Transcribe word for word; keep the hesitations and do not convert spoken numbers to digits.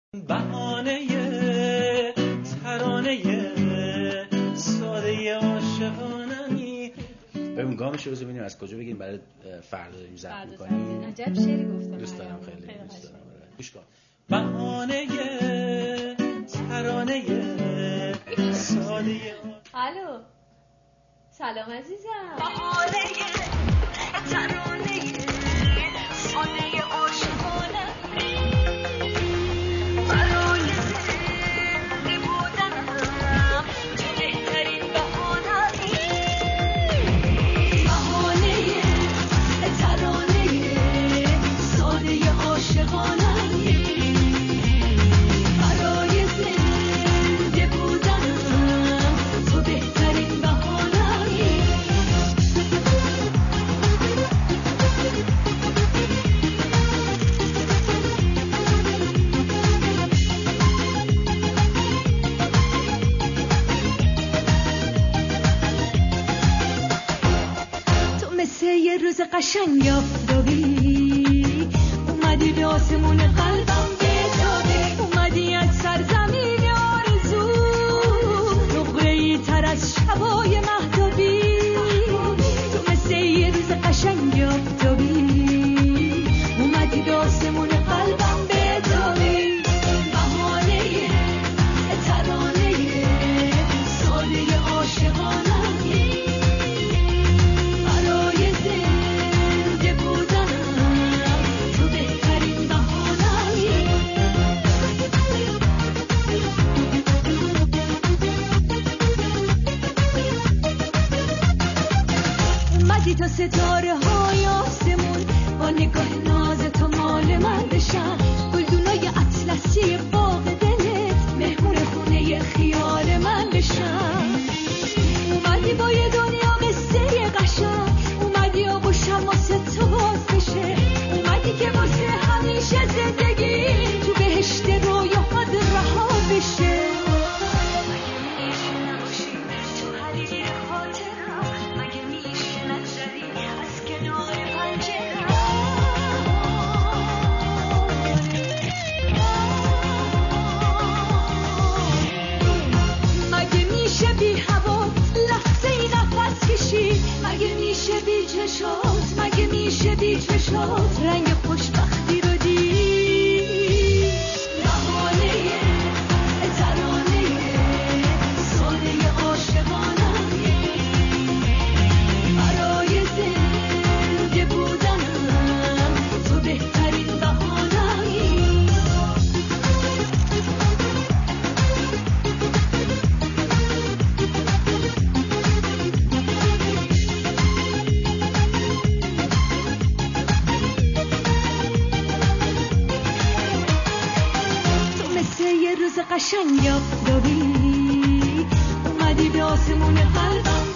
بهانه ترانه ساده عاشقانه‌ای. بریم گامش رو ببینیم از کجا بگیم برای فردا داریم ضبط می‌کنیم. عجب شعری گفتم. دوست دارم، خیلی دوست دارم. گوش کن. بهانه ترانه ساده. الو. سلام عزیزم. بهانه ترانه ساده عاشقانه برای زنده بودنم تو بهترین بهانه‌ای. بهانه ترانه ساده عاشقانه‌ای برای زنده بودنم تو بهترین بهانه‌ای. یه روز قشنگ آفتابی اومدی به آسمون قلبم بتابی، اومدی از سرزمین آرزو نقره‌ای تر از شبای مهتابی. تو مثل یه روز قشنگ آفتابی اومدی به آسمون قلبم بتابی. بهانه ترانه ساده عاشقانه تا ستاره های آسمون با نگاه ناز تو مال من بشن، گلدونای اطلسی باغ دلت مهمون خونه خیال من بشن. اومدی با یه دنیا قصه قشنگ، اومدی آب و شماسه تو باز بشه، اومدی که واسه همیشه زندگی تو بهشت رویاهات رها بشه. مگه میشه بی چشات رنگ خوشبختی رو دید؟ بهانه ترانه ساده عاشقانه برای زنده بودنم تو بهترین بهانه‌ای. قشنگ آفتابی اومدی به آسمون قلبم